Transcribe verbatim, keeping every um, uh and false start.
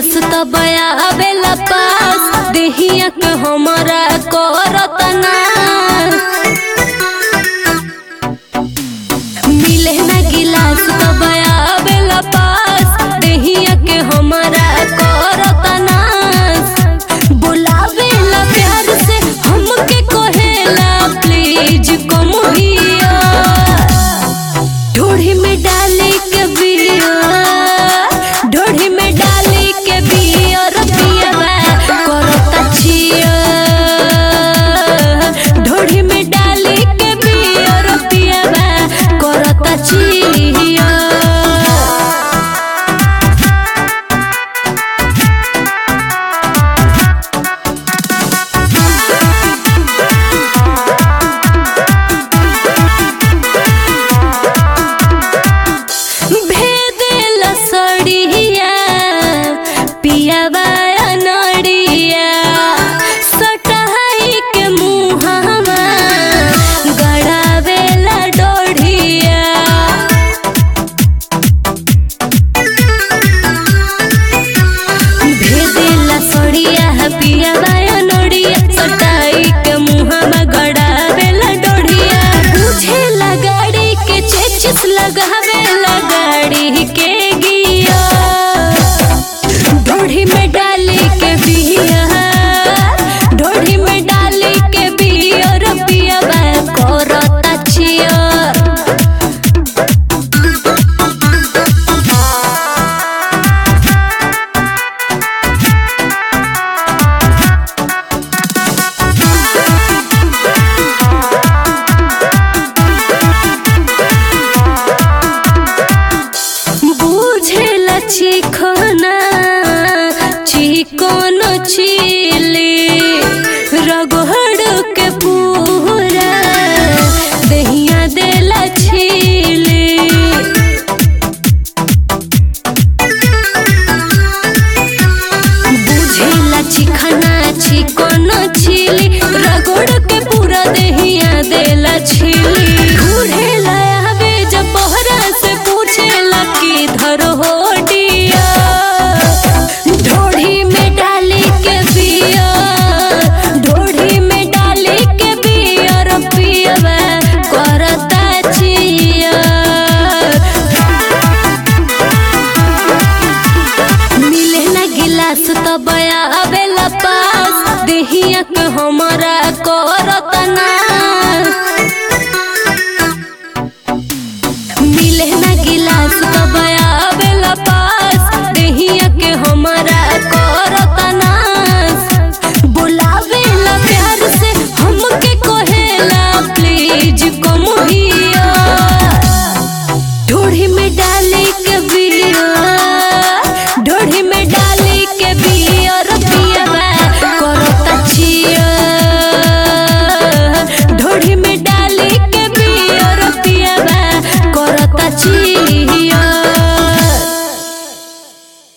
गिलास तब आवेला पास देहिया के हमरा करतना मिले ना गिलास तब आवेला पास देहिया के हमरा करतना बुलावेला प्यार से हमके कहेला प्लीज कम हिया ढोढ़ी में डाली के बिया ढोढ़ी में डाली के बिया रबियावा करता छिया ढोढ़ी में डाली के बिया रबियावा करता छिया पियावा नड़िया सटहाई के मुहावा गड़ावेला डोढ़िया भेदेला सड़िया पियावा नड़िया सटाई के मुहावा गड़ावेला डोढ़िया बुझेला गाड़ी के चेचिस लगावेला गाड़ी के गिया ढोढ़ी में डाली के बिया ढोढ़ी में डाली के बिया रबियावा करता छिया बुझेला चिखना चिकन छिल